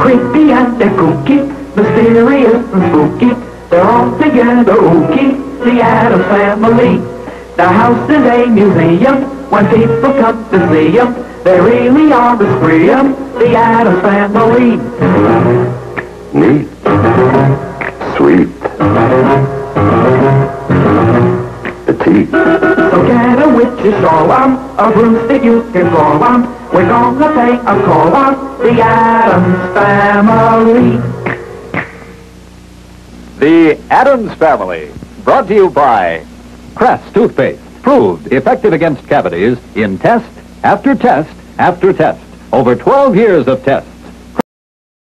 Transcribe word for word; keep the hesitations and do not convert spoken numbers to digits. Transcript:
creepy and they're kooky, mysterious and spooky. They're all together ooky, the Addams Family. The house is a museum when people come to see them. They really are a spree 'em, the Addams Family. Neat. Sweet. Petite. So get a witch's shawl on, a broomstick you can crawl on. We're gonna pay a call on the Addams Family. The Addams Family, brought to you by Crest Toothpaste, proved effective against cavities in test after test after test. Over twelve years of tests.